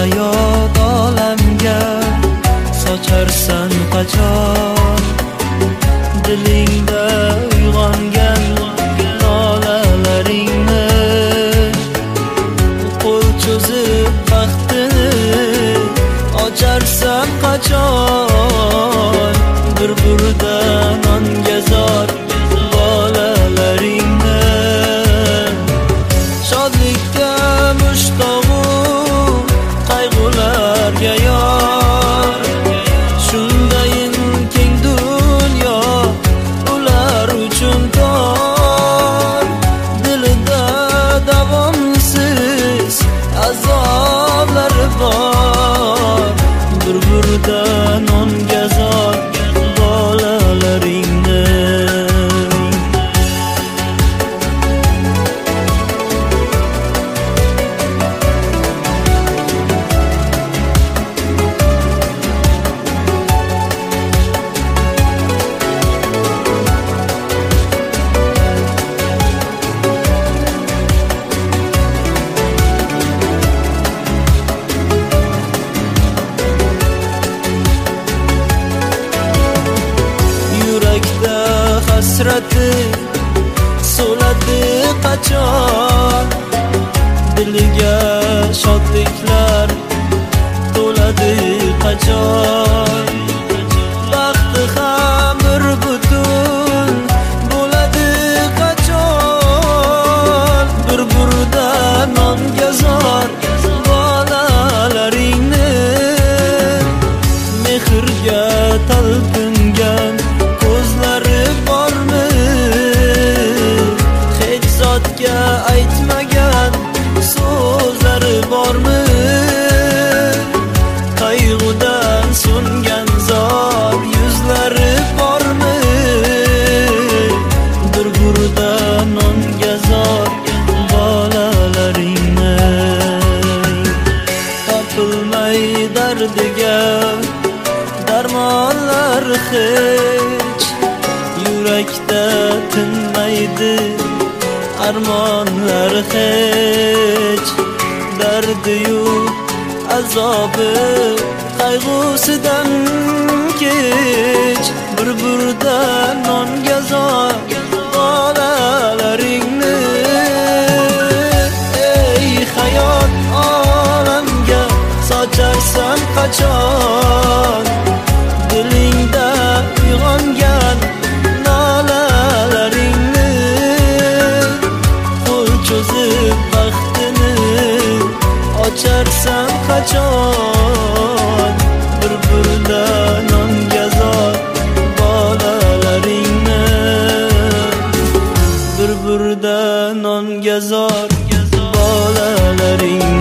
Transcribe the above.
hayot olamga socharsan qachon. Dilingda uyg'ongan nolalaringni qo'l cho'zib baxtini ocharsan qachon. Bir burda nonga zor bolalaringni shodlikka mushtoqu qayg'ularga yor. Shundayin keng dunyo ular uchun tor. Dilida davomsiz azoblar bor. Bir burda nonga zor bolalaringni. Yurakda hasrati so'ladi qachon. Diliga shodliklar to'ladi qachon. Baxti ham bir butun bo'ladi qachon. Bir burda nonga zor bolalaringni mehrga talpingan ko'zlari bormi? Hech zotga aytmagan so'zlari bormi? Qayg'udan so'ngan zor yuzlari bormi? Bir burda nonga zor bolalaringni topilmay dardiga darmonlar hech. Yurakda tinmaydi armonlar hech. Dardiyu azobi qayg'usidan kech. Bir burda nonga zor bolalaringni. Ey hayot olamga socharsan qachon. Dilingda uyg'ongan nolalaringni qo'l cho'zib baxtini ocharsan qachon. Bir burda nonga zor bolalaringni. Bir burda nonga zor bolalaringni.